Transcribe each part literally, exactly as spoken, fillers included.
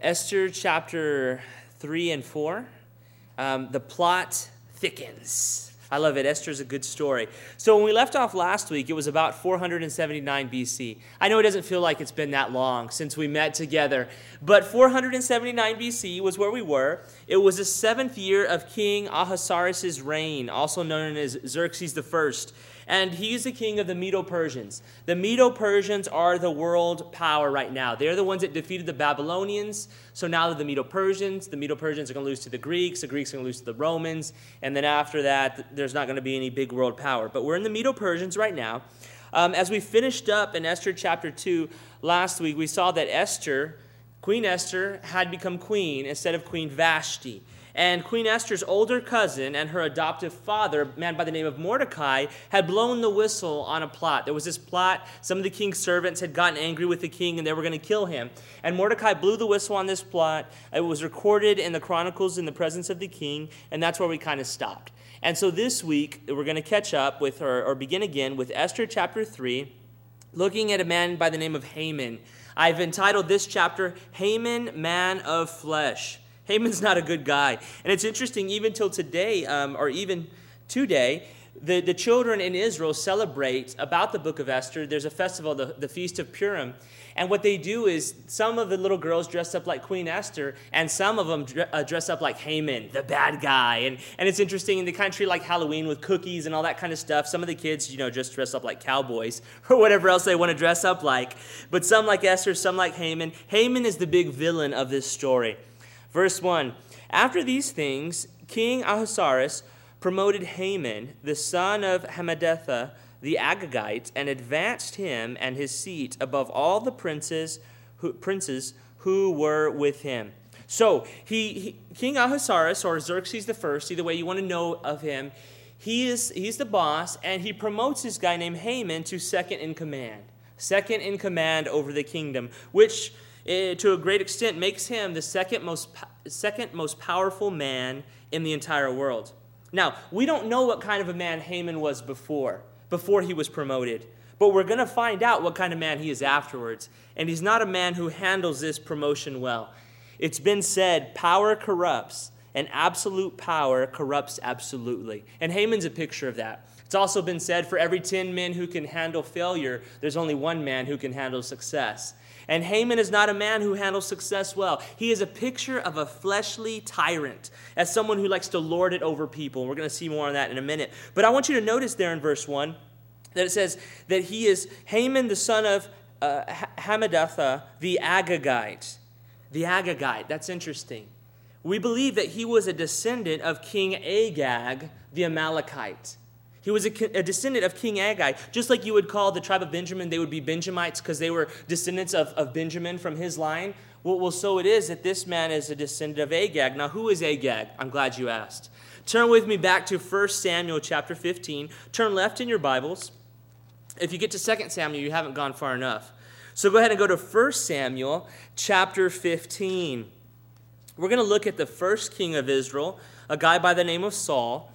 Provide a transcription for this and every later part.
Esther chapter three and four, um, the plot thickens. I love it. Esther's a good story. So when we left off last week, it was about four hundred seventy-nine B C. I know it doesn't feel like it's been that long since we met together, but four hundred seventy-nine B C was where we were. It was the seventh year of King Ahasuerus' reign, also known as Xerxes the First. And he's the king of the Medo-Persians. The Medo-Persians are the world power right now. They're the ones that defeated the Babylonians. So now they're the Medo-Persians. The Medo-Persians are going to lose to the Greeks. The Greeks are going to lose to the Romans. And then after that, there's not going to be any big world power. But we're in the Medo-Persians right now. Um, as we finished up in Esther chapter two last week, we saw that Esther, Queen Esther, had become queen instead of Queen Vashti. And Queen Esther's older cousin and her adoptive father, a man by the name of Mordecai, had blown the whistle on a plot. There was this plot. Some of the king's servants had gotten angry with the king and they were going to kill him. And Mordecai blew the whistle on this plot. It was recorded in the Chronicles in the presence of the king, and that's where we kind of stopped. And so this week, we're going to catch up with, or, or begin again with Esther chapter three, looking at a man by the name of Haman. I've entitled this chapter, Haman, Man of Flesh. Haman's not a good guy. And it's interesting, even till today, um, or even today, the, the children in Israel celebrate about the book of Esther. There's a festival, the, the Feast of Purim. And what they do is some of the little girls dress up like Queen Esther, and some of them dre- uh, dress up like Haman, the bad guy. And, and it's interesting, in the country like Halloween with cookies and all that kind of stuff, some of the kids, you know, just dress up like cowboys or whatever else they want to dress up like. But some like Esther, some like Haman. Haman is the big villain of this story. Verse one, after these things, King Ahasuerus promoted Haman, the son of Hammedatha, the Agagite, and advanced him and his seat above all the princes who, princes who were with him. So he, he King Ahasuerus, or Xerxes the First, either way you want to know of him, he is he's the boss, and he promotes this guy named Haman to second in command. Second in command over the kingdom, which It, to a great extent, makes him the second most second most powerful man in the entire world. Now, we don't know what kind of a man Haman was before, before he was promoted. But we're going to find out what kind of man he is afterwards. And he's not a man who handles this promotion well. It's been said, power corrupts, and absolute power corrupts absolutely. And Haman's a picture of that. It's also been said, for every ten men who can handle failure, there's only one man who can handle success. And Haman is not a man who handles success well. He is a picture of a fleshly tyrant, as someone who likes to lord it over people. We're going to see more on that in a minute. But I want you to notice there in verse one that it says that he is Haman, the son of uh, Hammedatha, the Agagite. The Agagite, that's interesting. We believe that he was a descendant of King Agag, the Amalekite. He was a, a descendant of King Agag. Just like you would call the tribe of Benjamin, they would be Benjamites because they were descendants of, of Benjamin from his line. Well, well, so it is that this man is a descendant of Agag. Now, who is Agag? I'm glad you asked. Turn with me back to First Samuel chapter fifteen. Turn left in your Bibles. If you get to Second Samuel, you haven't gone far enough. So go ahead and go to First Samuel chapter fifteen. We're going to look at the first king of Israel, a guy by the name of Saul.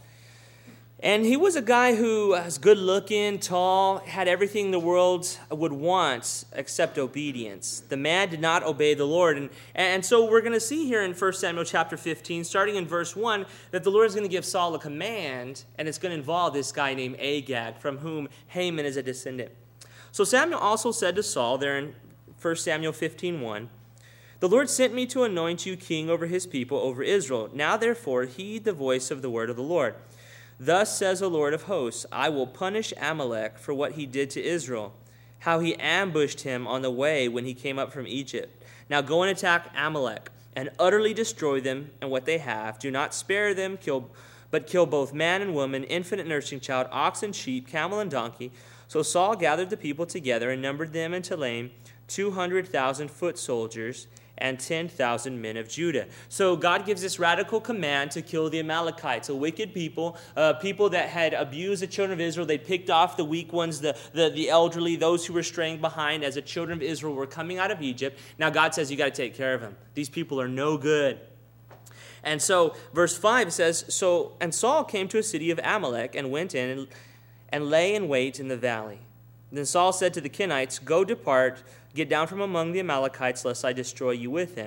And he was a guy who was good-looking, tall, had everything the world would want except obedience. The man did not obey the Lord. And, and so we're going to see here in First Samuel chapter fifteen, starting in verse one, that the Lord is going to give Saul a command, and it's going to involve this guy named Agag, from whom Haman is a descendant. So Samuel also said to Saul, there in First Samuel fifteen one, the Lord sent me to anoint you king over his people, over Israel. Now therefore heed the voice of the word of the Lord. Thus says the Lord of hosts, I will punish Amalek for what he did to Israel, how he ambushed him on the way when he came up from Egypt. Now go and attack Amalek, and utterly destroy them and what they have. Do not spare them, kill, but kill both man and woman, infant and nursing child, ox and sheep, camel and donkey. So Saul gathered the people together and numbered them in Telaim, two hundred thousand foot soldiers, and ten thousand men of Judah. So God gives this radical command to kill the Amalekites, a wicked people, uh, people that had abused the children of Israel. They picked off the weak ones, the, the, the elderly, those who were straying behind as the children of Israel were coming out of Egypt. Now God says, you got to take care of them. These people are no good. And so verse five says, so and Saul came to a city of Amalek and went in and, and lay in wait in the valley. Then Saul said to the Kenites, go depart, get down from among the Amalekites, lest I destroy you with them.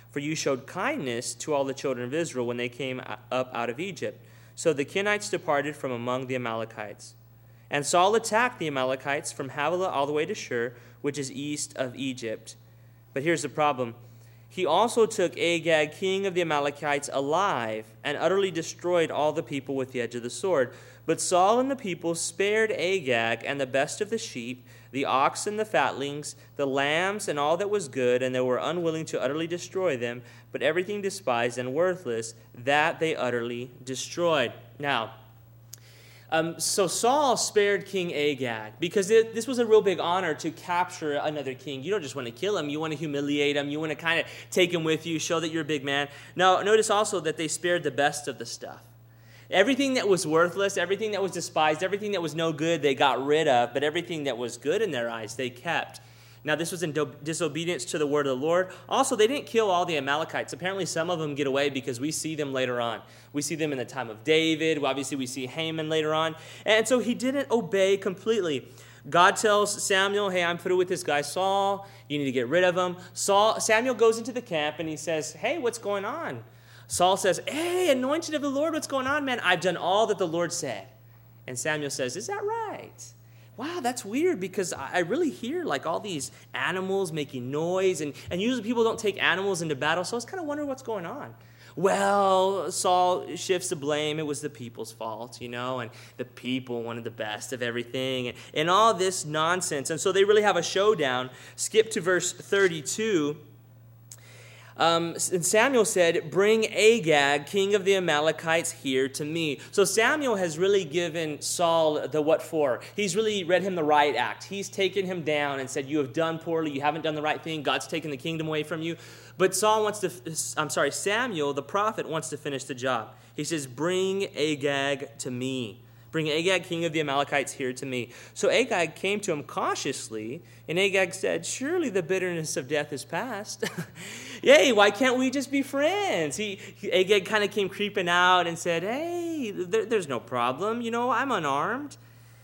for you showed kindness to all the children of Israel when they came up out of Egypt. So the Kenites departed from among the Amalekites. And Saul attacked the Amalekites from Havilah all the way to Shur, which is east of Egypt. But here's the problem. He also took Agag, king of the Amalekites, alive, and utterly destroyed all the people with the edge of the sword. But Saul and the people spared Agag and the best of the sheep, the oxen, the fatlings, the lambs, and all that was good, and they were unwilling to utterly destroy them, but everything despised and worthless, that they utterly destroyed. Now, Um, so Saul spared King Agag because it, this was a real big honor to capture another king. You don't just want to kill him. You want to humiliate him. You want to kind of take him with you, show that you're a big man. Now, notice also that they spared the best of the stuff. Everything that was worthless, everything that was despised, everything that was no good, they got rid of, but everything that was good in their eyes, they kept. Now, this was in do- disobedience to the word of the Lord. Also, they didn't kill all the Amalekites. Apparently, some of them get away because we see them later on. We see them in the time of David. Obviously, we see Haman later on. And so he didn't obey completely. God tells Samuel, hey, I'm through with this guy Saul. You need to get rid of him. Saul, Samuel goes into the camp and he says, hey, what's going on? Saul says, hey, anointed of the Lord, what's going on, man? I've done all that the Lord said. And Samuel says, is that right? Wow, that's weird because I really hear like all these animals making noise, and, and usually people don't take animals into battle, so I was kind of wondering what's going on. Well, Saul shifts the blame. It was the people's fault, you know, and the people wanted the best of everything, and, and all this nonsense. And so they really have a showdown. Skip to verse thirty-two. Um, and Samuel said, bring Agag, king of the Amalekites, here to me. So Samuel has really given Saul the what for. He's really read him the right act. He's taken him down and said, you have done poorly. You haven't done the right thing. God's taken the kingdom away from you. But Saul wants to, I'm sorry, Samuel, the prophet, wants to finish the job. He says, bring Agag to me. Bring Agag, king of the Amalekites, here to me. So Agag came to him cautiously, and Agag said, surely the bitterness of death is past. Yay, why can't we just be friends? He, he Agag kind of came creeping out and said, hey, there, there's no problem. You know, I'm unarmed.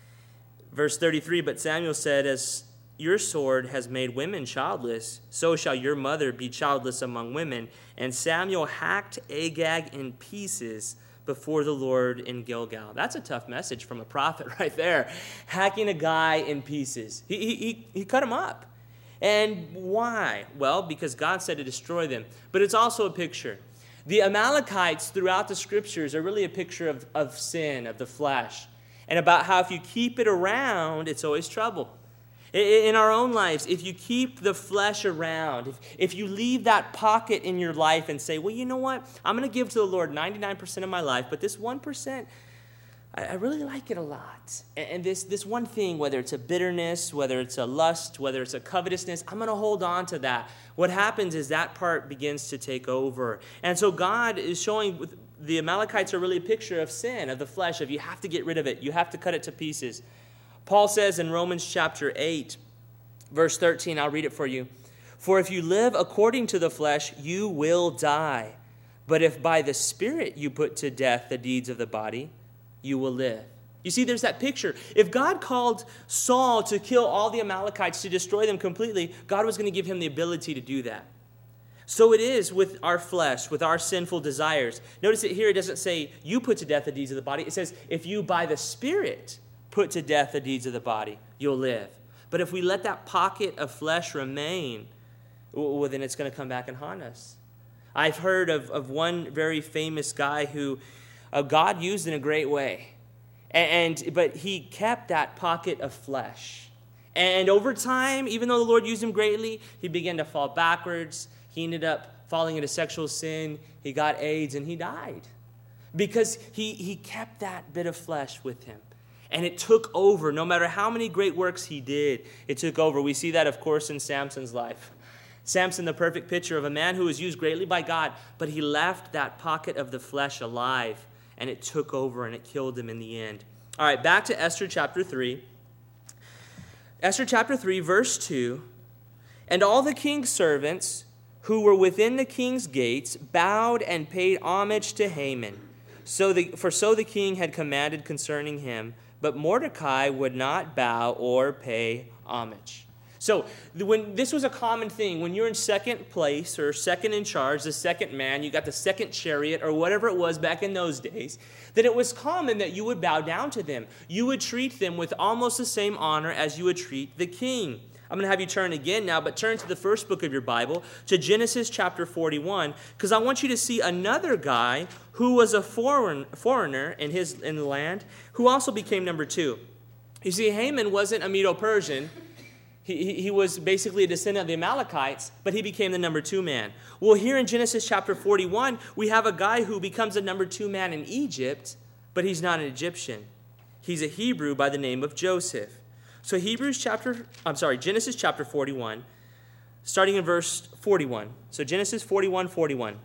Verse thirty-three, but Samuel said, as your sword has made women childless, so shall your mother be childless among women. And Samuel hacked Agag in pieces before the Lord in Gilgal. That's a tough message from a prophet right there. Hacking a guy in pieces. He, he, he cut him up. And why? Well, because God said to destroy them. But it's also a picture. The Amalekites throughout the scriptures are really a picture of, of sin, of the flesh, and about how if you keep it around, it's always trouble. In our own lives, if you keep the flesh around, if, if you leave that pocket in your life and say, well, you know what? I'm going to give to the Lord ninety-nine percent of my life, but this one percent, I, I really like it a lot. And, and this, this one thing, whether it's a bitterness, whether it's a lust, whether it's a covetousness, I'm going to hold on to that. What happens is that part begins to take over. And so God is showing, with, the Amalekites are really a picture of sin, of the flesh, of you have to get rid of it. You have to cut it to pieces. Paul says in Romans chapter eight, verse thirteen, I'll read it for you. For if you live according to the flesh, you will die. But if by the Spirit you put to death the deeds of the body, you will live. You see, there's that picture. If God called Saul to kill all the Amalekites, to destroy them completely, God was going to give him the ability to do that. So it is with our flesh, with our sinful desires. Notice that here it doesn't say you put to death the deeds of the body. It says if you by the Spirit put to death the deeds of the body, you'll live. But if we let that pocket of flesh remain, well, then it's going to come back and haunt us. I've heard of, of one very famous guy who uh, God used in a great way. And, and but he kept that pocket of flesh. And over time, even though the Lord used him greatly, he began to fall backwards. He ended up falling into sexual sin. He got AIDS and he died. Because he, he kept that bit of flesh with him. And it took over. No matter how many great works he did, it took over. We see that, of course, in Samson's life. Samson, the perfect picture of a man who was used greatly by God, but he left that pocket of the flesh alive, and it took over, and it killed him in the end. All right, back to Esther chapter three. Esther chapter three, verse two. And all the king's servants who were within the king's gates bowed and paid homage to Haman. So the, for so the king had commanded concerning him, but Mordecai would not bow or pay homage. So when this was a common thing, when you're in second place or second in charge, the second man, you got the second chariot or whatever it was back in those days, that it was common that you would bow down to them. You would treat them with almost the same honor as you would treat the king. I'm going to have you turn again now, but turn to the first book of your Bible, to Genesis chapter forty-one, because I want you to see another guy who was a foreign, foreigner in his in the land, who also became number two. You see, Haman wasn't a Medo-Persian. He, he, he was basically a descendant of the Amalekites, but he became the number two man. Well, here in Genesis chapter forty-one, we have a guy who becomes a number two man in Egypt, but he's not an Egyptian. He's a Hebrew by the name of Joseph. So Hebrews chapter, I'm sorry, Genesis chapter forty-one, starting in verse forty-one. So Genesis forty-one, forty-one.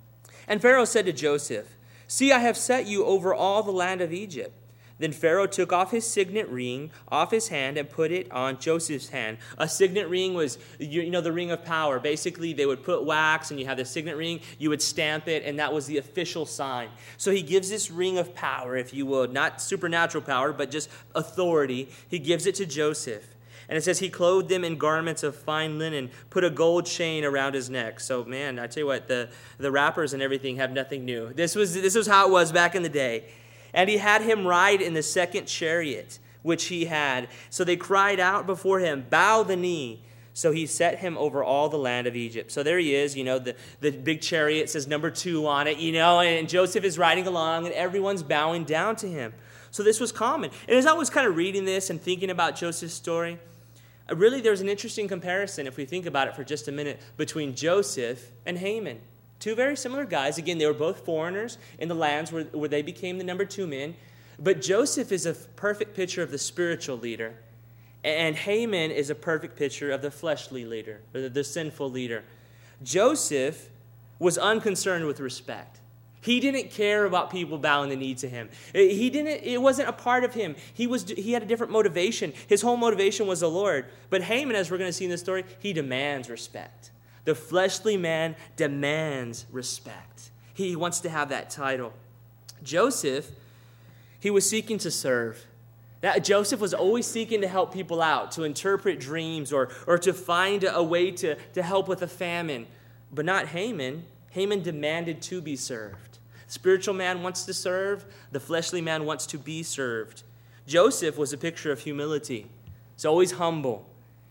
And Pharaoh said to Joseph, "See, I have set you over all the land of Egypt." Then Pharaoh took off his signet ring off his hand and put it on Joseph's hand. A signet ring was, you know, the ring of power. Basically, they would put wax and you have the signet ring. You would stamp it, and that was the official sign. So he gives this ring of power, if you will, not supernatural power, but just authority. He gives it to Joseph. And it says he clothed them in garments of fine linen, put a gold chain around his neck. So, man, I tell you what, the, the rappers and everything have nothing new. This was, this was how it was back in the day. And he had him ride in the second chariot, which he had. So they cried out before him, "Bow the knee." So he set him over all the land of Egypt. So there he is, you know, the, the big chariot says number two on it, you know, and Joseph is riding along and everyone's bowing down to him. So this was common. And as I was kind of reading this and thinking about Joseph's story, really there's an interesting comparison, if we think about it for just a minute, between Joseph and Haman. Two very similar guys. Again, they were both foreigners in the lands where, where they became the number two men. But Joseph is a perfect picture of the spiritual leader. And Haman is a perfect picture of the fleshly leader, or the, the sinful leader. Joseph was unconcerned with respect. He didn't care about people bowing the knee to him. He didn't. It wasn't a part of him. He was. He had a different motivation. His whole motivation was the Lord. But Haman, as we're going to see in this story, he demands respect. The fleshly man demands respect. He wants to have that title. Joseph, he was seeking to serve. That Joseph was always seeking to help people out, to interpret dreams or, or to find a way to, to help with a famine. But not Haman. Haman demanded to be served. The spiritual man wants to serve. The fleshly man wants to be served. Joseph was a picture of humility. He's always humble.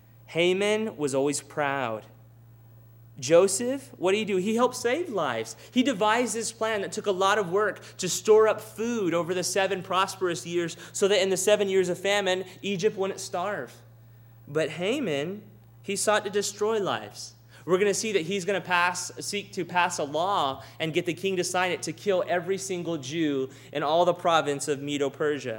Haman was always proud. Joseph, what did he do? He helped save lives. He devised this plan that took a lot of work to store up food over the seven prosperous years so that in the seven years of famine, Egypt wouldn't starve. But Haman, he sought to destroy lives. We're going to see that he's going to pass, seek to pass a law and get the king to sign it to kill every single Jew in all the province of Medo-Persia.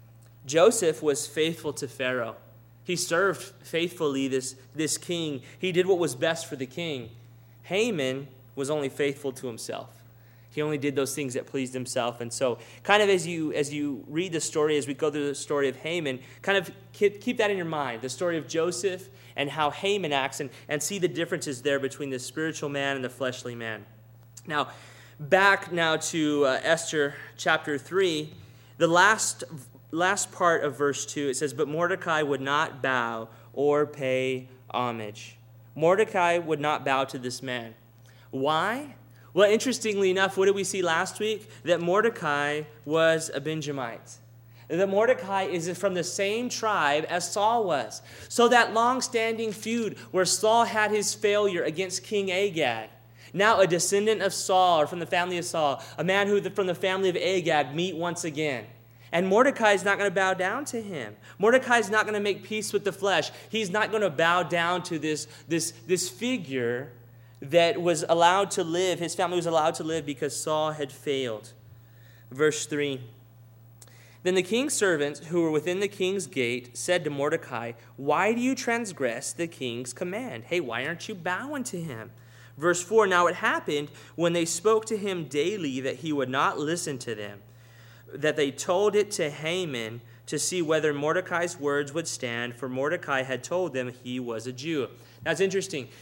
Joseph was faithful to Pharaoh. He served faithfully this, this king. He did what was best for the king. Haman was only faithful to himself. He only did those things that pleased himself. And so kind of as you as you read the story, as we go through the story of Haman, kind of keep, keep that in your mind, the story of Joseph and how Haman acts, and, and see the differences there between the spiritual man and the fleshly man. Now, back now to uh, Esther chapter three, the last Last part of verse two, it says, "But Mordecai would not bow or pay homage." Mordecai would not bow to this man. Why? Well, interestingly enough, what did we see last week? That Mordecai was a Benjamite. That Mordecai is from the same tribe as Saul was. So that long-standing feud where Saul had his failure against King Agag, now a descendant of Saul, or from the family of Saul, a man who from the family of Agag meet once again. And Mordecai is not going to bow down to him. Mordecai is not going to make peace with the flesh. He's not going to bow down to this, this, this figure that was allowed to live. His family was allowed to live because Saul had failed. Verse three. Then the king's servants who were within the king's gate said to Mordecai, "Why do you transgress the king's command? Hey, why aren't you bowing to him?" Verse four. Now it happened when they spoke to him daily that he would not listen to them, that they told it to Haman to see whether Mordecai's words would stand, for Mordecai had told them he was a Jew. Now it's interesting.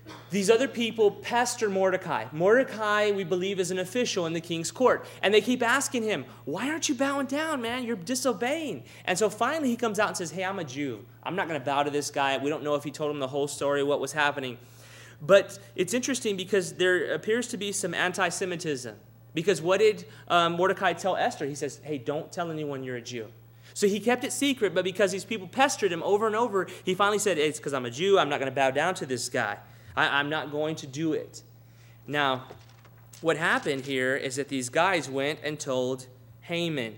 these other people pester Mordecai. Mordecai, we believe, is an official in the king's court. And they keep asking him, why aren't you bowing down, man? You're disobeying. And so finally he comes out and says, hey, I'm a Jew. I'm not going to bow to this guy. We don't know if he told him the whole story, what was happening. But it's interesting because there appears to be some anti-Semitism. Because what did um, Mordecai tell Esther? He says, hey, don't tell anyone you're a Jew. So he kept it secret, but because these people pestered him over and over, he finally said, hey, it's because I'm a Jew. I'm not going to bow down to this guy. I, I'm not going to do it. Now, what happened here is that these guys went and told Haman.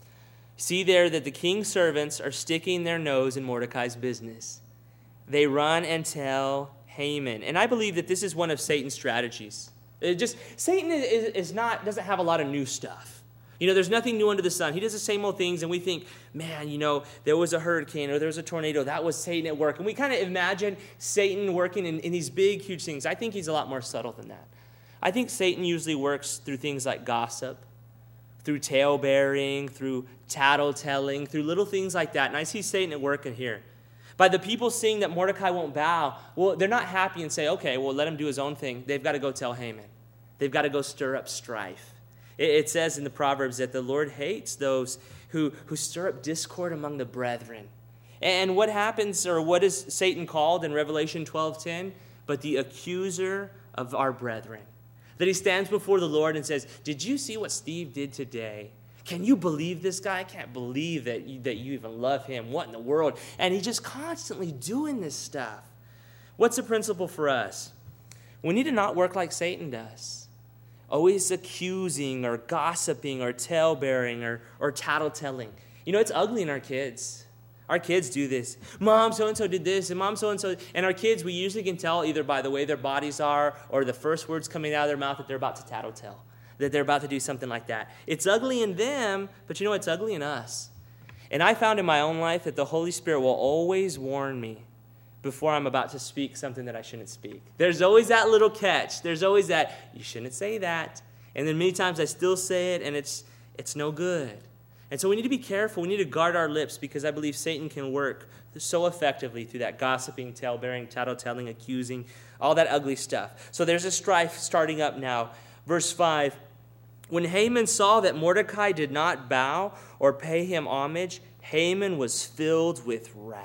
See there that the king's servants are sticking their nose in Mordecai's business. They run and tell Haman. And I believe that this is one of Satan's strategies. It just Satan is, is not doesn't have a lot of new stuff. You know, there's nothing new under the sun. He does the same old things, and we think, man, you know, there was a hurricane or there was a tornado. That was Satan at work. And we kind of imagine Satan working in, in these big, huge things. I think he's a lot more subtle than that. I think Satan usually works through things like gossip, through tale-bearing, through tattle-telling, through little things like that. And I see Satan at work in here. By the people seeing that Mordecai won't bow, well, they're not happy and say, okay, well, let him do his own thing. They've got to go tell Haman. They've got to go stir up strife. It says in the Proverbs that the Lord hates those who, who stir up discord among the brethren. And what happens, or what is Satan called in Revelation twelve ten? But the accuser of our brethren. That he stands before the Lord and says, did you see what Steve did today? Can you believe this guy? I can't believe that you, that you even love him. What in the world? And he's just constantly doing this stuff. What's the principle for us? We need to not work like Satan does. Always accusing or gossiping or tale-bearing or, or tattle-telling. You know, it's ugly in our kids. Our kids do this. Mom so-and-so did this, and mom so-and-so. And our kids, we usually can tell either by the way their bodies are or the first words coming out of their mouth that they're about to tattle-tell, that they're about to do something like that. It's ugly in them, but you know, it's ugly in us. And I found in my own life that the Holy Spirit will always warn me before I'm about to speak something that I shouldn't speak. There's always that little catch. There's always that, you shouldn't say that. And then many times I still say it, and it's it's no good. And so we need to be careful. We need to guard our lips because I believe Satan can work so effectively through that gossiping, tale-bearing, tattle-telling, accusing, all that ugly stuff. So there's a strife starting up now. Verse five, when Haman saw that Mordecai did not bow or pay him homage, Haman was filled with wrath.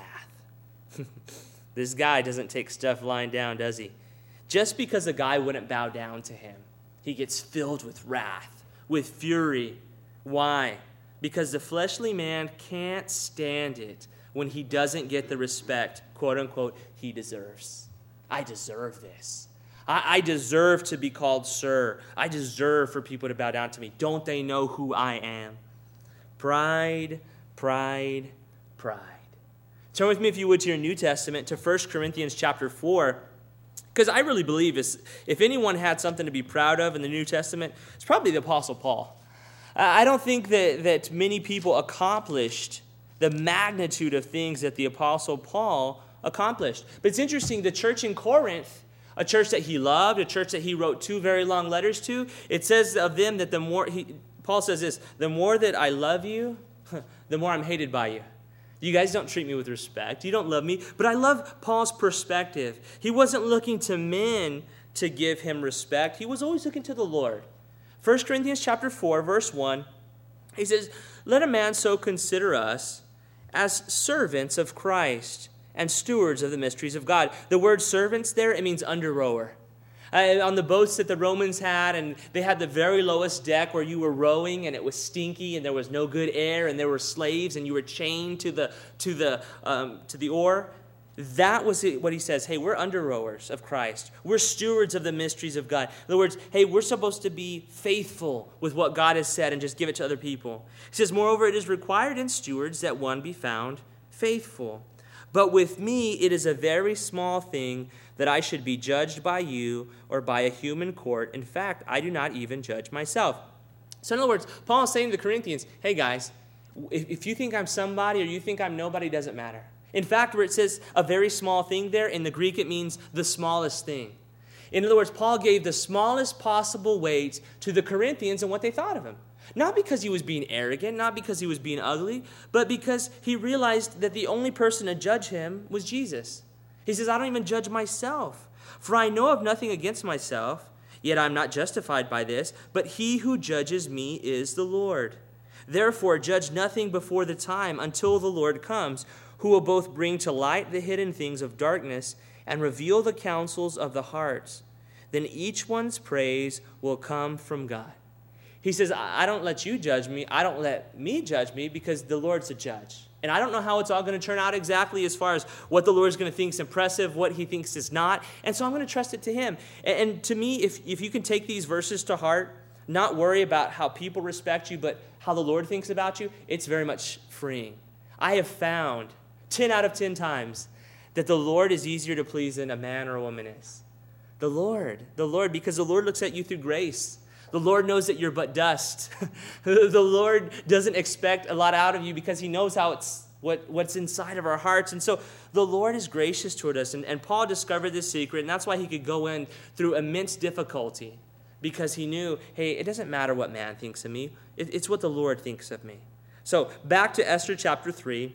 This guy doesn't take stuff lying down, does he? Just because a guy wouldn't bow down to him, he gets filled with wrath, with fury. Why? Because the fleshly man can't stand it when he doesn't get the respect, quote unquote, he deserves. I deserve this. I, I deserve to be called sir. I deserve for people to bow down to me. Don't they know who I am? Pride, pride, pride. Turn with me, if you would, to your New Testament, to First Corinthians chapter four. Because I really believe if anyone had something to be proud of in the New Testament, it's probably the Apostle Paul. I don't think that, that many people accomplished the magnitude of things that the Apostle Paul accomplished. But it's interesting, the church in Corinth, a church that he loved, a church that he wrote two very long letters to, it says of them that the more, he, Paul says this, the more that I love you, the more I'm hated by you. You guys don't treat me with respect. You don't love me. But I love Paul's perspective. He wasn't looking to men to give him respect. He was always looking to the Lord. First Corinthians chapter four, verse one, he says, let a man so consider us as servants of Christ and stewards of the mysteries of God. The word servants there, it means under rower. Uh, on the boats that the Romans had, and they had the very lowest deck where you were rowing, and it was stinky, and there was no good air, and there were slaves, and you were chained to the to the um, to the oar. That was what he says. Hey, we're under rowers of Christ. We're stewards of the mysteries of God. In other words, hey, we're supposed to be faithful with what God has said and just give it to other people. He says, moreover, it is required in stewards that one be found faithful. But with me, it is a very small thing that I should be judged by you or by a human court. In fact, I do not even judge myself. So in other words, Paul is saying to the Corinthians, hey guys, if, if you think I'm somebody or you think I'm nobody, it doesn't matter. In fact, where it says a very small thing there, in the Greek it means the smallest thing. In other words, Paul gave the smallest possible weight to the Corinthians and what they thought of him. Not because he was being arrogant, not because he was being ugly, but because he realized that the only person to judge him was Jesus. He says, I don't even judge myself. For I know of nothing against myself, yet I am not justified by this, but he who judges me is the Lord. Therefore judge nothing before the time until the Lord comes, who will both bring to light the hidden things of darkness and reveal the counsels of the hearts. Then each one's praise will come from God. He says, I don't let you judge me. I don't let me judge me because the Lord's a judge. And I don't know how it's all going to turn out exactly as far as what the Lord's going to think is impressive, what he thinks is not. And so I'm going to trust it to him. And, and to me, if, if you can take these verses to heart, not worry about how people respect you, but how the Lord thinks about you, it's very much freeing. I have found ten out of ten times that the Lord is easier to please than a man or a woman is. The Lord, the Lord, because the Lord looks at you through grace. The Lord knows that you're but dust. The Lord doesn't expect a lot out of you because he knows how it's what, what's inside of our hearts. And so the Lord is gracious toward us. And, and Paul discovered this secret, and that's why he could go in through immense difficulty, because he knew, hey, it doesn't matter what man thinks of me. It, it's what the Lord thinks of me. So back to Esther chapter three,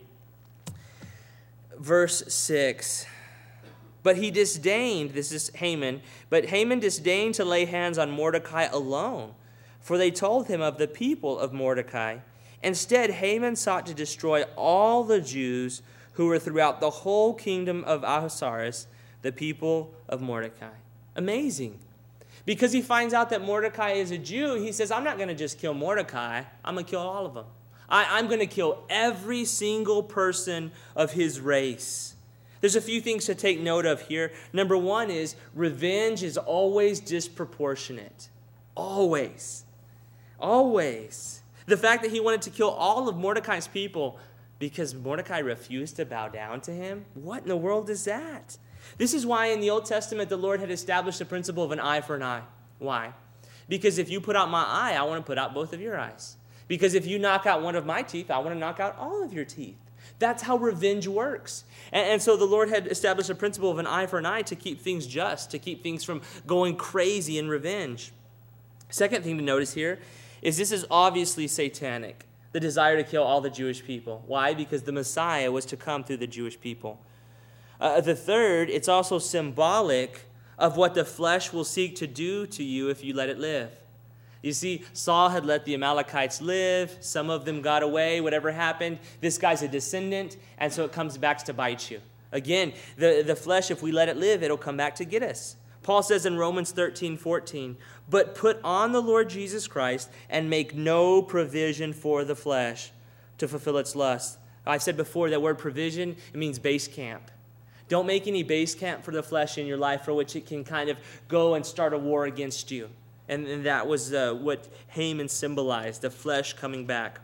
verse six. But he disdained, this is Haman, but Haman disdained to lay hands on Mordecai alone, for they told him of the people of Mordecai. Instead, Haman sought to destroy all the Jews who were throughout the whole kingdom of Ahasuerus, the people of Mordecai. Amazing. Because he finds out that Mordecai is a Jew, he says, I'm not going to just kill Mordecai, I'm going to kill all of them. I, I'm going to kill every single person of his race. There's a few things to take note of here. Number one is revenge is always disproportionate. Always. Always. The fact that he wanted to kill all of Mordecai's people because Mordecai refused to bow down to him? What in the world is that? This is why in the Old Testament the Lord had established the principle of an eye for an eye. Why? Because if you put out my eye, I want to put out both of your eyes. Because if you knock out one of my teeth, I want to knock out all of your teeth. That's how revenge works. And, and so the Lord had established a principle of an eye for an eye to keep things just, to keep things from going crazy in revenge. Second thing to notice here is this is obviously satanic, the desire to kill all the Jewish people. Why? Because the Messiah was to come through the Jewish people. Uh, the third, it's also symbolic of what the flesh will seek to do to you if you let it live. You see, Saul had let the Amalekites live. Some of them got away, whatever happened. This guy's a descendant, and so it comes back to bite you. Again, the, the flesh, if we let it live, it'll come back to get us. Paul says in Romans thirteen fourteen, but put on the Lord Jesus Christ and make no provision for the flesh to fulfill its lust. I said before, that word provision, it means base camp. Don't make any base camp for the flesh in your life for which it can kind of go and start a war against you. And, and that was uh, what Haman symbolized, the flesh coming back.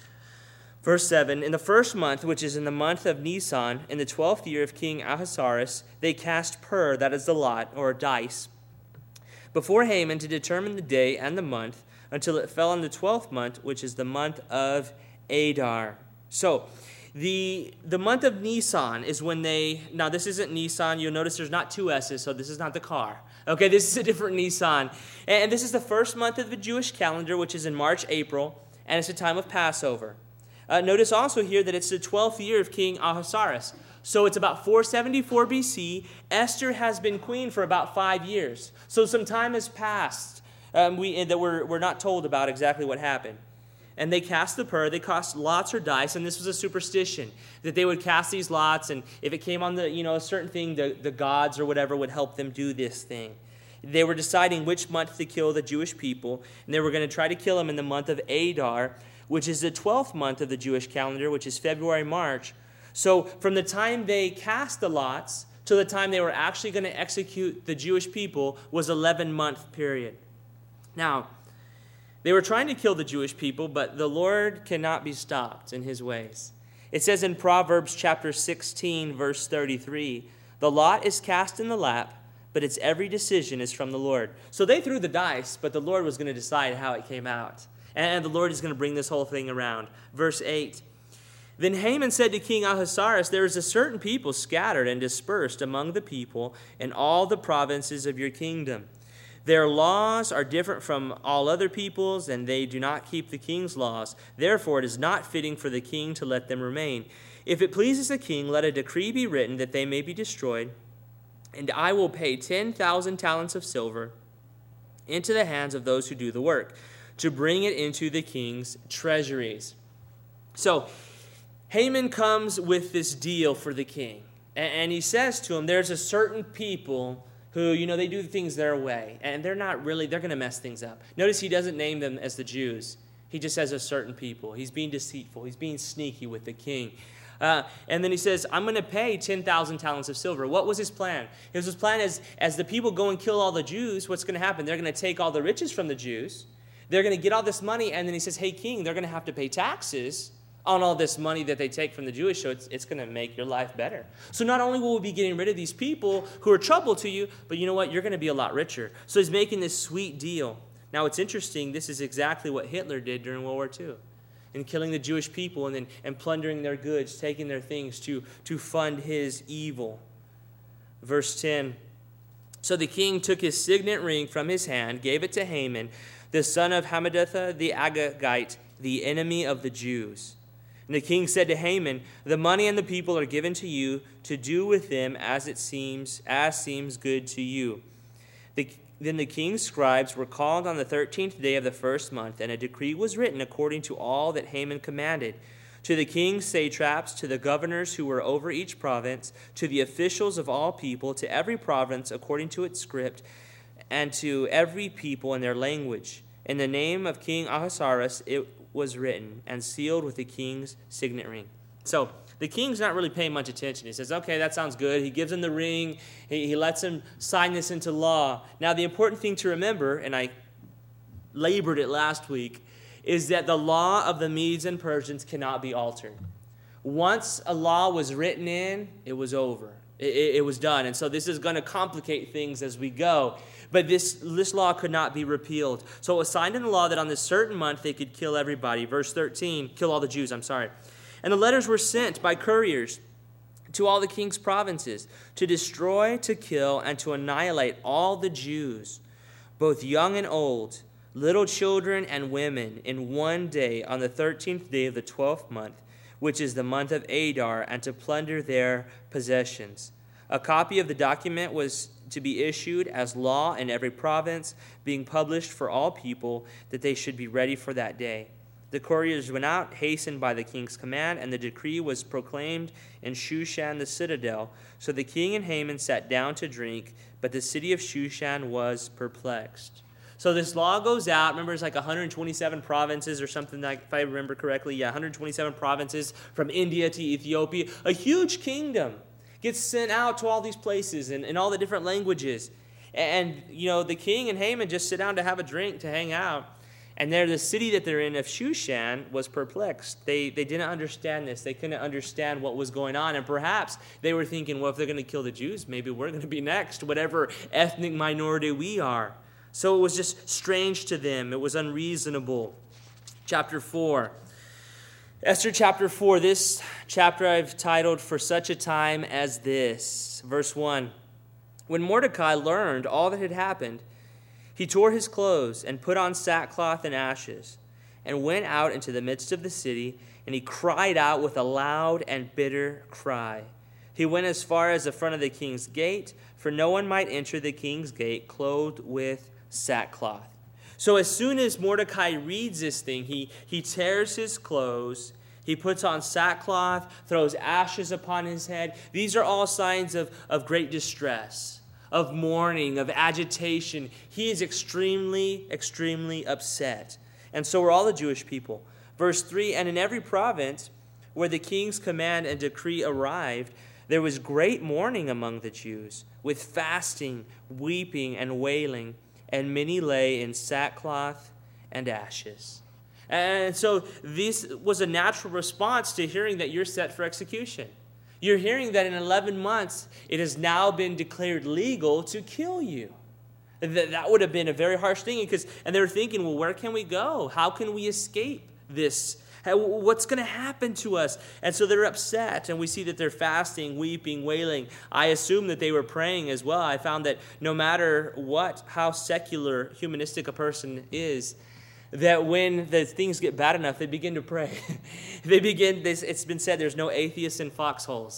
Verse seven, in the first month, which is in the month of Nisan, in the twelfth year of King Ahasuerus, they cast pur, that is the lot, or dice, before Haman to determine the day and the month, until it fell in the twelfth month, which is the month of Adar. So, the the month of Nisan is when they, now this isn't Nisan, you'll notice there's not two S's, so this is not the car. Okay, this is a different Nisan. And this is the first month of the Jewish calendar, which is in March, April, and it's a time of Passover. Uh, notice also here that it's the twelfth year of King Ahasuerus. So it's about four seventy-four B C. Esther has been queen for about five years. So some time has passed um, we, that we're, we're not told about exactly what happened. And they cast the pur, they cast lots or dice, and this was a superstition, that they would cast these lots, and if it came on the, you know, a certain thing, the, the gods or whatever would help them do this thing. They were deciding which month to kill the Jewish people, and they were going to try to kill them in the month of Adar, which is the twelfth month of the Jewish calendar, which is February, March. So from the time they cast the lots to the time they were actually going to execute the Jewish people was an eleven-month period. Now, they were trying to kill the Jewish people, but the Lord cannot be stopped in his ways. It says in Proverbs chapter sixteen, verse thirty-three, the lot is cast in the lap, but its every decision is from the Lord. So they threw the dice, but the Lord was going to decide how it came out. And the Lord is going to bring this whole thing around. Verse eight, then Haman said to King Ahasuerus, there is a certain people scattered and dispersed among the people in all the provinces of your kingdom. Their laws are different from all other people's, and they do not keep the king's laws. Therefore, it is not fitting for the king to let them remain. If it pleases the king, let a decree be written that they may be destroyed, and I will pay ten thousand talents of silver into the hands of those who do the work, to bring it into the king's treasuries. So Haman comes with this deal for the king, and he says to him, there's a certain people who, you know, they do things their way, and they're not really, they're going to mess things up. Notice he doesn't name them as the Jews. He just says a certain people. He's being deceitful. He's being sneaky with the king. Uh, and then he says, I'm going to pay ten thousand talents of silver. What was his plan? His, his plan is, as the people go and kill all the Jews, what's going to happen? They're going to take all the riches from the Jews. They're going to get all this money, and then he says, hey, king, they're going to have to pay taxes on all this money that they take from the Jewish, so it's, it's going to make your life better. So not only will we be getting rid of these people who are trouble to you, but you know what? You're going to be a lot richer. So he's making this sweet deal. Now, it's interesting. This is exactly what Hitler did during World War Two. And killing the Jewish people and then and plundering their goods, taking their things to, to fund his evil. Verse ten. So the king took his signet ring from his hand, gave it to Haman, the son of Hammedatha the Agagite, the enemy of the Jews. And the king said to Haman, the money and the people are given to you to do with them as it seems, as seems good to you. The Then the king's scribes were called on the thirteenth day of the first month, and a decree was written according to all that Haman commanded. To the king's satraps, to the governors who were over each province, to the officials of all people, to every province according to its script, and to every people in their language. In the name of King Ahasuerus it was written, and sealed with the king's signet ring. So, the king's not really paying much attention. He says, okay, that sounds good. He gives him the ring. He, he lets him sign this into law. Now, the important thing to remember, and I labored it last week, is that the law of the Medes and Persians cannot be altered. Once a law was written in, it was over. It, it, it was done. And so this is going to complicate things as we go. But this, this law could not be repealed. So it was signed in the law that on this certain month they could kill everybody. Verse thirteen, kill all the Jews, I'm sorry. And the letters were sent by couriers to all the king's provinces to destroy, to kill, and to annihilate all the Jews, both young and old, little children and women, in one day on the thirteenth day of the twelfth month, which is the month of Adar, and to plunder their possessions. A copy of the document was to be issued as law in every province, being published for all people, that they should be ready for that day. The couriers went out, hastened by the king's command, and the decree was proclaimed in Shushan the citadel. So the king and Haman sat down to drink, but the city of Shushan was perplexed. So this law goes out. Remember, it's like one hundred twenty-seven provinces or something, like, if I remember correctly. Yeah, one hundred twenty-seven provinces from India to Ethiopia. A huge kingdom gets sent out to all these places and, and all the different languages. And, you know, the king and Haman just sit down to have a drink, to hang out. And there, the city that they're in of Shushan was perplexed. They they didn't understand this. They couldn't understand what was going on. And perhaps they were thinking, well, if they're going to kill the Jews, maybe we're going to be next, whatever ethnic minority we are. So it was just strange to them. It was unreasonable. Chapter four. Esther chapter four. This chapter I've titled, For Such a Time as This. Verse one. When Mordecai learned all that had happened, he tore his clothes and put on sackcloth and ashes and went out into the midst of the city, and he cried out with a loud and bitter cry. He went as far as the front of the king's gate, for no one might enter the king's gate clothed with sackcloth. So as soon as Mordecai reads this thing, he, he tears his clothes, he puts on sackcloth, throws ashes upon his head. These are all signs of, of great distress, of mourning, of agitation. He is extremely, extremely upset. And so are all the Jewish people. Verse three, and in every province where the king's command and decree arrived, there was great mourning among the Jews, with fasting, weeping, and wailing, and many lay in sackcloth and ashes. And so this was a natural response to hearing that you're set for execution. You're hearing that in eleven months, it has now been declared legal to kill you. That, that would have been a very harsh thing. Because, and they were thinking, well, where can we go? How can we escape this? How, what's going to happen to us? And so they're upset. And we see that they're fasting, weeping, wailing. I assume that they were praying as well. I found that no matter what, how secular, humanistic a person is, that when the things get bad enough, they begin to pray. they begin, this, it's been said, there's no atheists in foxholes.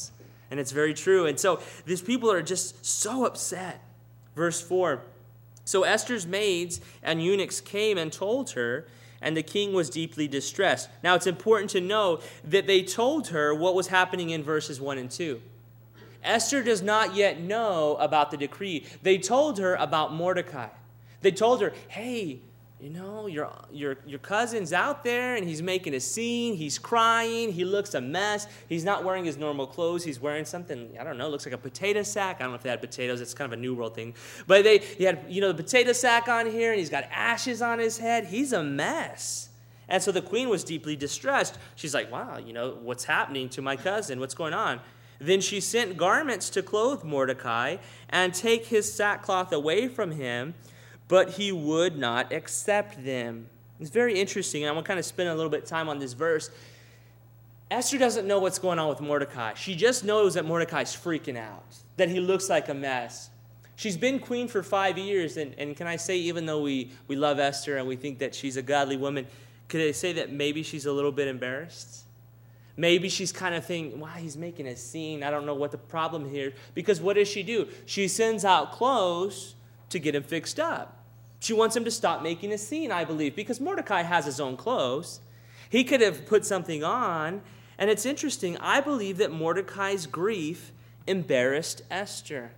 And it's very true. And so these people are just so upset. Verse four. So Esther's maids and eunuchs came and told her, and the king was deeply distressed. Now it's important to know that they told her what was happening in verses one and two. Esther does not yet know about the decree. They told her about Mordecai. They told her, hey, you know, your, your, your cousin's out there and he's making a scene. He's crying. He looks a mess. He's not wearing his normal clothes. He's wearing something, I don't know, looks like a potato sack. I don't know if they had potatoes. It's kind of a New World thing. But they he had, you know, the potato sack on here and he's got ashes on his head. He's a mess. And so the queen was deeply distressed. She's like, wow, you know, what's happening to my cousin? What's going on? Then she sent garments to clothe Mordecai and take his sackcloth away from him, but he would not accept them. It's very interesting. I'm going to kind of spend a little bit of time on this verse. Esther doesn't know what's going on with Mordecai. She just knows that Mordecai's freaking out, that he looks like a mess. She's been queen for five years, and, and can I say, even though we, we love Esther and we think that she's a godly woman, could I say that maybe she's a little bit embarrassed? Maybe she's kind of thinking, wow, he's making a scene. I don't know what the problem here. Because what does she do? She sends out clothes to get him fixed up. She wants him to stop making a scene, I believe, because Mordecai has his own clothes. He could have put something on. And it's interesting. I believe that Mordecai's grief embarrassed Esther.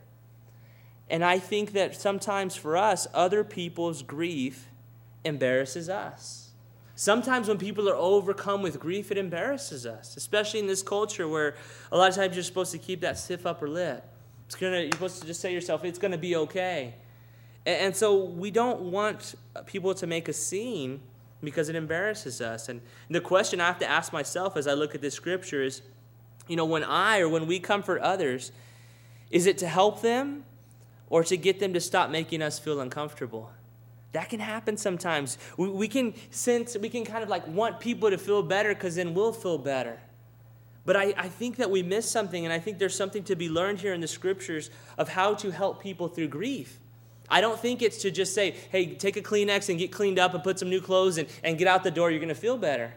And I think that sometimes for us, other people's grief embarrasses us. Sometimes when people are overcome with grief, it embarrasses us, especially in this culture where a lot of times you're supposed to keep that stiff upper lip. It's gonna, you're supposed to just say to yourself, it's going to be okay. And, and so we don't want people to make a scene because it embarrasses us. And the question I have to ask myself as I look at this scripture is, you know, when I or when we comfort others, is it to help them or to get them to stop making us feel uncomfortable? That can happen sometimes. We, we can sense, we can kind of like want people to feel better because then we'll feel better. But I, I think that we miss something, and I think there's something to be learned here in the scriptures of how to help people through grief. I don't think it's to just say, hey, take a Kleenex and get cleaned up and put some new clothes and, and get out the door, you're going to feel better.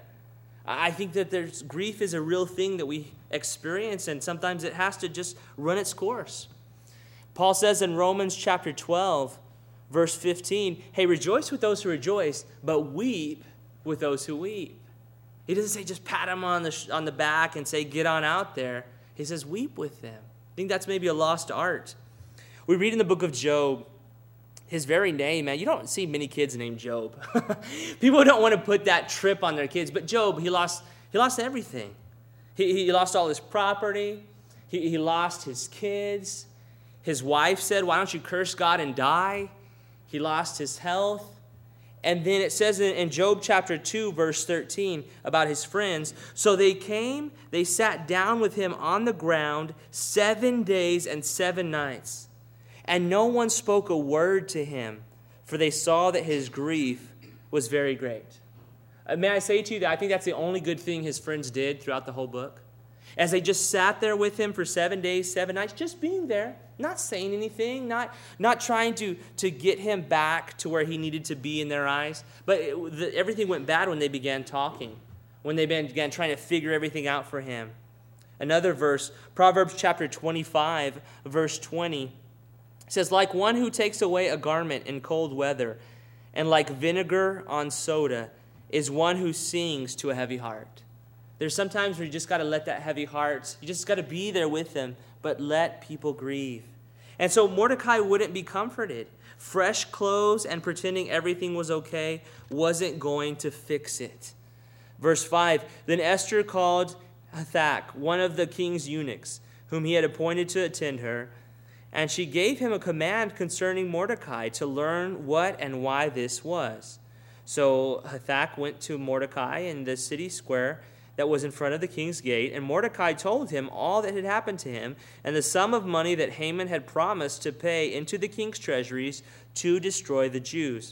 I think that there's grief is a real thing that we experience, and sometimes it has to just run its course. Paul says in Romans chapter twelve, verse fifteen, hey, rejoice with those who rejoice, but weep with those who weep. He doesn't say just pat them on the, on the back and say get on out there. He says weep with them. I think that's maybe a lost art. We read in the book of Job, his very name, man, you don't see many kids named Job. People don't want to put that trip on their kids, but Job, he lost he lost everything. He, he lost all his property. He, he lost his kids. His wife said, why don't you curse God and die? He lost his health. And then it says in Job chapter two, verse thirteen, about his friends, so they came, they sat down with him on the ground seven days and seven nights. And no one spoke a word to him, for they saw that his grief was very great. Uh, may I say to you that I think that's the only good thing his friends did throughout the whole book? As they just sat there with him for seven days, seven nights, just being there, not saying anything, not, not trying to, to get him back to where he needed to be in their eyes. But it, the, everything went bad when they began talking, when they began trying to figure everything out for him. Another verse, Proverbs chapter twenty-five, verse twenty, says, like one who takes away a garment in cold weather, and like vinegar on soda, is one who sings to a heavy heart. There's sometimes where you just got to let that heavy heart, you just got to be there with them, but let people grieve. And so Mordecai wouldn't be comforted. Fresh clothes and pretending everything was okay wasn't going to fix it. Verse five, then Esther called Hathach, one of the king's eunuchs, whom he had appointed to attend her, and she gave him a command concerning Mordecai to learn what and why this was. So Hathach went to Mordecai in the city square that was in front of the king's gate, and Mordecai told him all that had happened to him and the sum of money that Haman had promised to pay into the king's treasuries to destroy the Jews.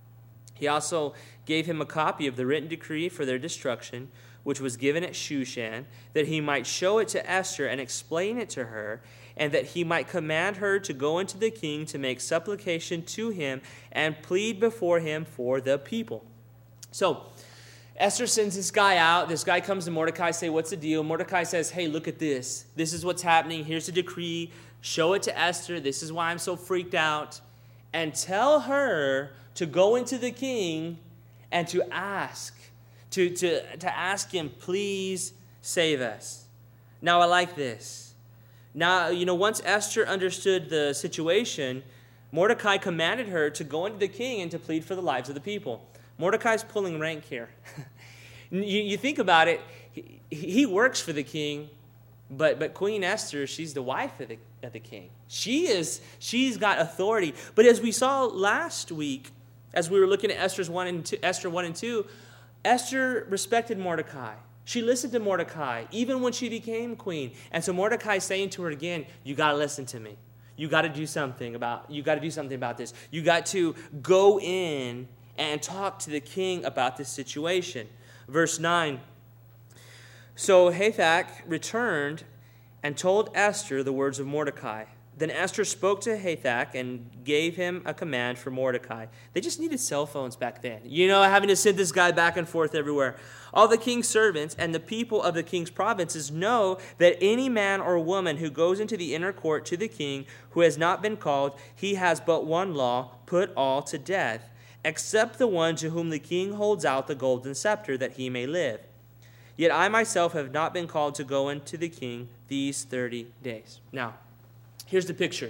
He also gave him a copy of the written decree for their destruction, which was given at Shushan, that he might show it to Esther and explain it to her, and that he might command her to go into the king to make supplication to him and plead before him for the people. So, Esther sends this guy out. This guy comes to Mordecai, say, what's the deal? Mordecai says, hey, look at this. This is what's happening. Here's the decree. Show it to Esther. This is why I'm so freaked out. And tell her to go into the king and to ask, to, to, to ask him, please save us. Now, I like this. Now, you know, once Esther understood the situation, Mordecai commanded her to go into the king and to plead for the lives of the people. Mordecai's pulling rank here. you, you think about it, he, he works for the king, but, but Queen Esther, she's the wife of the, of the king. She is, she's got authority. But as we saw last week, as we were looking at Esther's one and two, Esther one and two, Esther respected Mordecai. She listened to Mordecai, even when she became queen. And so Mordecai is saying to her again, you got to listen to me. You got to do something about, you got to do something about this. You got to go in and talk to the king about this situation. Verse nine. So Hathach returned and told Esther the words of Mordecai. Then Esther spoke to Hathach and gave him a command for Mordecai. They just needed cell phones back then. You know, having to send this guy back and forth everywhere. All the king's servants and the people of the king's provinces know that any man or woman who goes into the inner court to the king who has not been called, he has but one law, put all to death, except the one to whom the king holds out the golden scepter that he may live. Yet I myself have not been called to go into the king these thirty days. Now, here's the picture.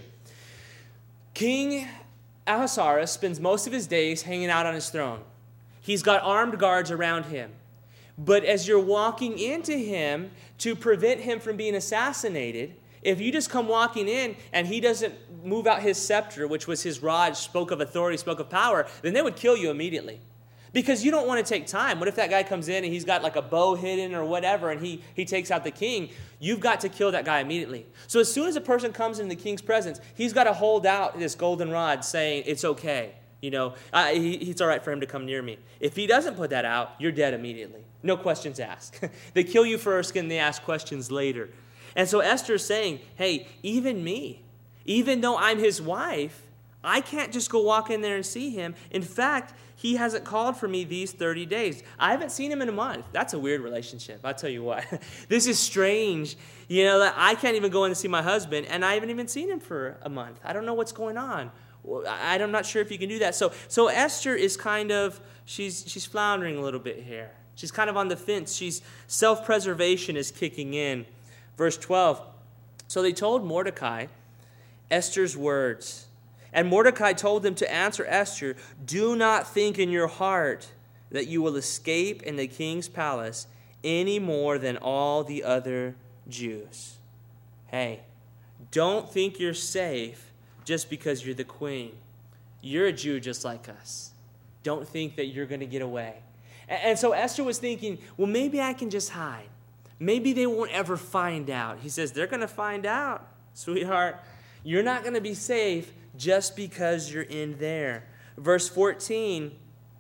King Ahasuerus spends most of his days hanging out on his throne. He's got armed guards around him. But as you're walking into him to prevent him from being assassinated, if you just come walking in and he doesn't move out his scepter, which was his rod, spoke of authority, spoke of power, then they would kill you immediately. Because you don't want to take time. What if that guy comes in and he's got like a bow hidden or whatever and he, he takes out the king? You've got to kill that guy immediately. So as soon as a person comes in the king's presence, he's got to hold out this golden rod saying, it's okay. You know, uh, he, it's all right for him to come near me. If he doesn't put that out, you're dead immediately. No questions asked. They kill you first and they ask questions later. And so Esther's saying, hey, even me, even though I'm his wife, I can't just go walk in there and see him. In fact, he hasn't called for me these thirty days. I haven't seen him in a month. That's a weird relationship. I'll tell you what. This is strange. You know, that I can't even go in and see my husband, and I haven't even seen him for a month. I don't know what's going on. I'm not sure if you can do that. So, so Esther is kind of, she's she's floundering a little bit here. She's kind of on the fence. She's self-preservation is kicking in. Verse twelve. So they told Mordecai Esther's words. And Mordecai told them to answer Esther, do not think in your heart that you will escape in the king's palace any more than all the other Jews. Hey, don't think you're safe just because you're the queen. You're a Jew just like us. Don't think that you're going to get away. And so Esther was thinking, well, maybe I can just hide. Maybe they won't ever find out. He says, they're going to find out, sweetheart. You're not going to be safe just because you're in there. Verse fourteen,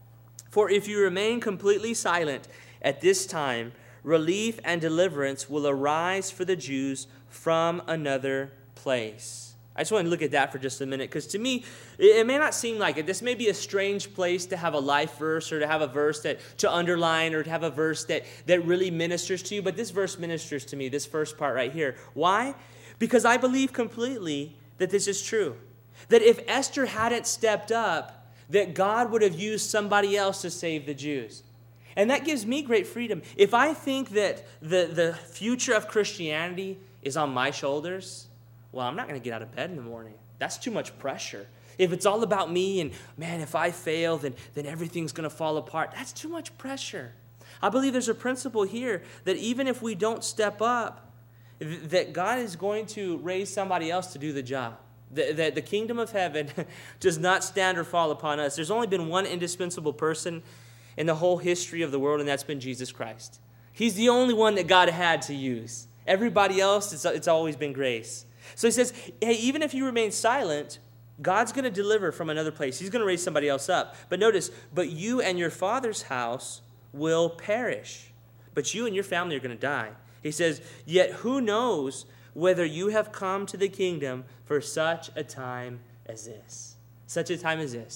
for if you remain completely silent at this time, relief and deliverance will arise for the Jews from another place. I just want to look at that for just a minute, because to me, it may not seem like it. This may be a strange place to have a life verse or to have a verse that to underline or to have a verse that, that really ministers to you, but this verse ministers to me, this first part right here. Why? Because I believe completely that this is true. That if Esther hadn't stepped up, that God would have used somebody else to save the Jews. And that gives me great freedom. If I think that the, the future of Christianity is on my shoulders, well, I'm not going to get out of bed in the morning. That's too much pressure. If it's all about me and, man, if I fail, then, then everything's going to fall apart. That's too much pressure. I believe there's a principle here that even if we don't step up, th- that God is going to raise somebody else to do the job. That the, the kingdom of heaven does not stand or fall upon us. There's only been one indispensable person in the whole history of the world, and that's been Jesus Christ. He's the only one that God had to use. Everybody else, it's, it's always been grace. So he says, hey, even if you remain silent, God's going to deliver from another place. He's going to raise somebody else up. But notice, but you and your father's house will perish. But you and your family are going to die. He says, yet who knows whether you have come to the kingdom for such a time as this. Such a time as this.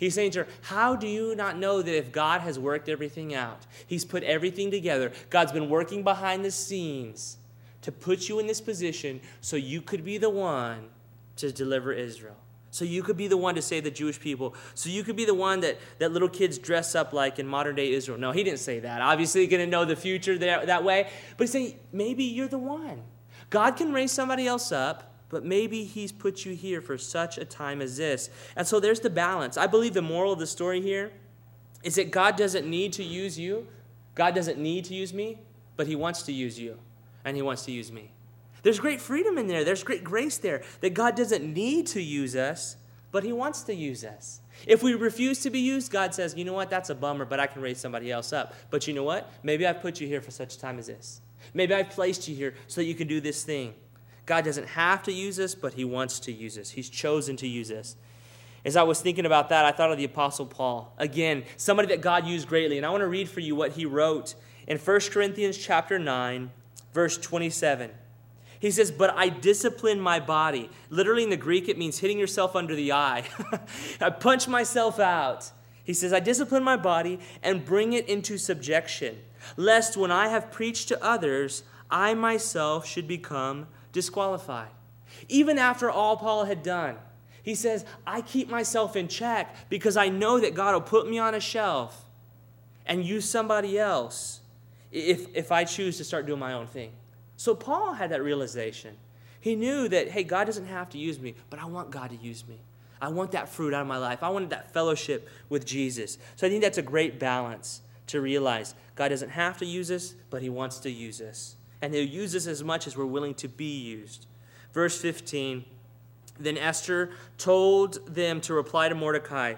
He's saying to her, how do you not know that if God has worked everything out, he's put everything together, God's been working behind the scenes to put you in this position so you could be the one to deliver Israel. So you could be the one to save the Jewish people. So you could be the one that, that little kids dress up like in modern-day Israel. No, he didn't say that. Obviously, you're going to know the future that, that way. But he's saying, maybe you're the one. God can raise somebody else up, but maybe he's put you here for such a time as this. And so there's the balance. I believe the moral of the story here is that God doesn't need to use you. God doesn't need to use me, but he wants to use you, and he wants to use me. There's great freedom in there. There's great grace there that God doesn't need to use us, but he wants to use us. If we refuse to be used, God says, you know what, that's a bummer, but I can raise somebody else up. But you know what? Maybe I've put you here for such a time as this. Maybe I've placed you here so that you can do this thing. God doesn't have to use us, but he wants to use us. He's chosen to use us. As I was thinking about that, I thought of the Apostle Paul. Again, somebody that God used greatly. And I want to read for you what he wrote in First Corinthians chapter nine, verse twenty-seven. He says, but I discipline my body. Literally in the Greek, it means hitting yourself under the eye. I punch myself out. He says, I discipline my body and bring it into subjection, lest when I have preached to others, I myself should become disqualified. Even after all Paul had done, he says, I keep myself in check because I know that God will put me on a shelf and use somebody else if, if I choose to start doing my own thing. So Paul had that realization. He knew that, hey, God doesn't have to use me, but I want God to use me. I want that fruit out of my life. I wanted that fellowship with Jesus. So I think that's a great balance to realize. God doesn't have to use us, but he wants to use us. And he'll use us as much as we're willing to be used. Verse fifteen, then Esther told them to reply to Mordecai,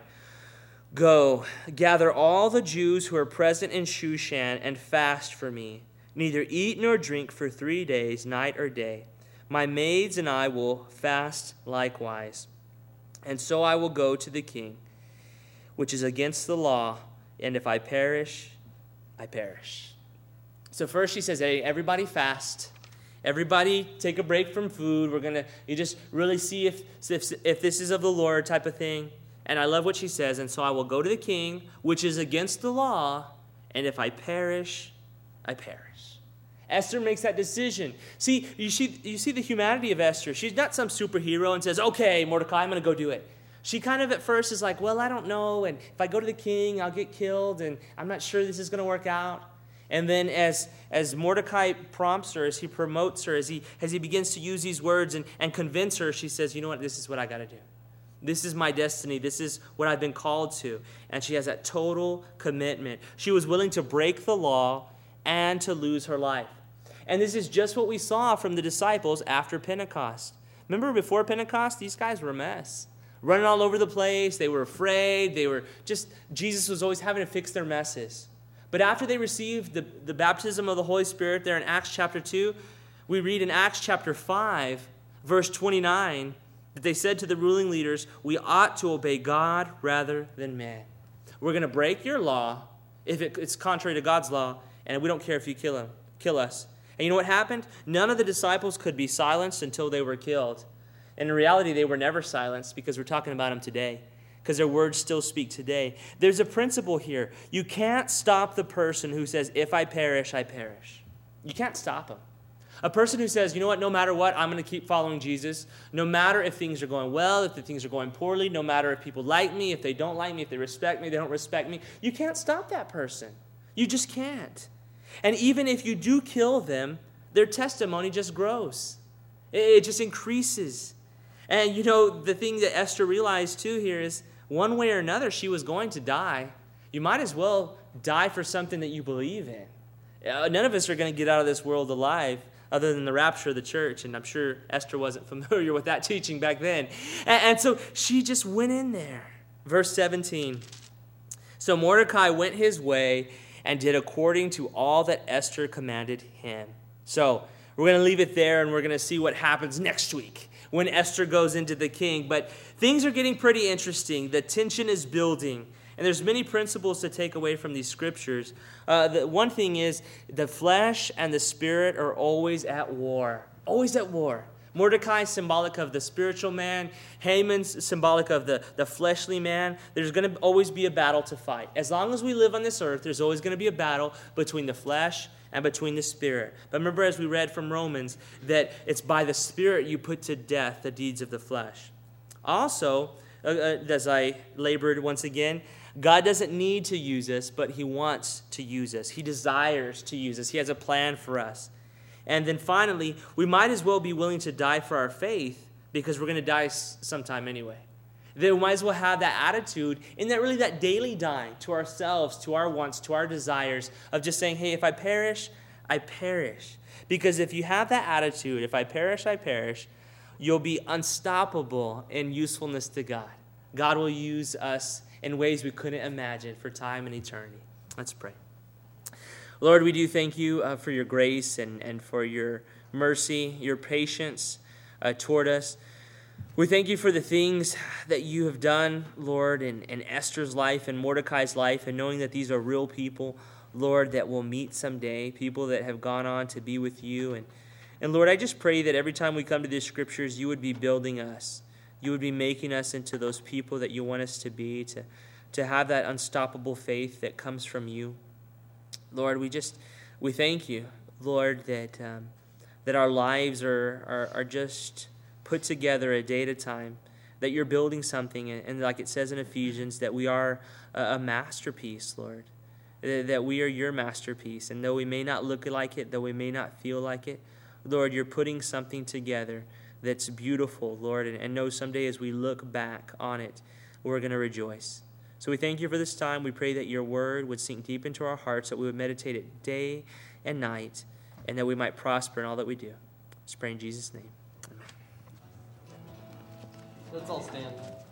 go, gather all the Jews who are present in Shushan and fast for me. Neither eat nor drink for three days, night or day. My maids and I will fast likewise. And so I will go to the king, which is against the law, and if I perish, I perish. So first she says, hey, everybody fast. Everybody take a break from food. We're going to you just really see if, if, if this is of the Lord type of thing. And I love what she says, and so I will go to the king, which is against the law, and if I perish, I perish. Esther makes that decision. See, you see, you see the humanity of Esther. She's not some superhero and says, okay, Mordecai, I'm going to go do it. She kind of at first is like, well, I don't know, and if I go to the king, I'll get killed, and I'm not sure this is going to work out. And then as, as Mordecai prompts her, as he promotes her, as he, as he begins to use these words and, and convince her, she says, you know what, this is what I got to do. This is my destiny. This is what I've been called to. And she has that total commitment. She was willing to break the law and to lose her life. And this is just what we saw from the disciples after Pentecost. Remember before Pentecost, these guys were a mess. Running all over the place. They were afraid. They were just, Jesus was always having to fix their messes. But after they received the, the baptism of the Holy Spirit there in Acts chapter two, we read in Acts chapter five, verse twenty-nine, that they said to the ruling leaders, we ought to obey God rather than man. We're going to break your law if it, it's contrary to God's law, and we don't care if you kill him, kill us. And you know what happened? None of the disciples could be silenced until they were killed. And in reality, they were never silenced because we're talking about them today, because their words still speak today. There's a principle here. You can't stop the person who says, if I perish, I perish. You can't stop them. A person who says, you know what, no matter what, I'm going to keep following Jesus. No matter if things are going well, if the things are going poorly, no matter if people like me, if they don't like me, if they respect me, they don't respect me. You can't stop that person. You just can't. And even if you do kill them, their testimony just grows. It just increases. And you know, the thing that Esther realized too here is one way or another, she was going to die. You might as well die for something that you believe in. Uh, none of us are going to get out of this world alive other than the rapture of the church. And I'm sure Esther wasn't familiar with that teaching back then. And, and so she just went in there. Verse seventeen. So Mordecai went his way and did according to all that Esther commanded him. So we're going to leave it there, and we're going to see what happens next week when Esther goes into the king. But things are getting pretty interesting. The tension is building, and there's many principles to take away from these scriptures. Uh, the one thing is the flesh and the spirit are always at war, always at war. Mordecai is symbolic of the spiritual man. Haman's symbolic of the, the fleshly man. There's going to always be a battle to fight. As long as we live on this earth, there's always going to be a battle between the flesh and between the Spirit. But remember, as we read from Romans, that it's by the Spirit you put to death the deeds of the flesh. Also, uh, uh, as I labored once again, God doesn't need to use us, but he wants to use us. He desires to use us. He has a plan for us. And then finally, we might as well be willing to die for our faith because we're going to die sometime anyway. Then we might as well have that attitude in that really that daily dying to ourselves, to our wants, to our desires of just saying, hey, if I perish, I perish. Because if you have that attitude, if I perish, I perish, you'll be unstoppable in usefulness to God. God will use us in ways we couldn't imagine for time and eternity. Let's pray. Lord, we do thank you uh, for your grace and, and for your mercy, your patience uh, toward us. We thank you for the things that you have done, Lord, in, in Esther's life and Mordecai's life, and knowing that these are real people, Lord, that we'll meet someday, people that have gone on to be with you. And, and Lord, I just pray that every time we come to these scriptures, you would be building us. You would be making us into those people that you want us to be, to, to have that unstoppable faith that comes from you. Lord, we just, we thank you, Lord, that um, that our lives are, are are just put together a day at a time, that you're building something, and, and like it says in Ephesians, that we are a, a masterpiece, Lord, that we are your masterpiece, and though we may not look like it, though we may not feel like it, Lord, you're putting something together that's beautiful, Lord, and, and know someday as we look back on it, we're going to rejoice. So we thank you for this time. We pray that your word would sink deep into our hearts, that we would meditate it day and night, and that we might prosper in all that we do. Let's pray in Jesus' name. Amen. Let's all stand.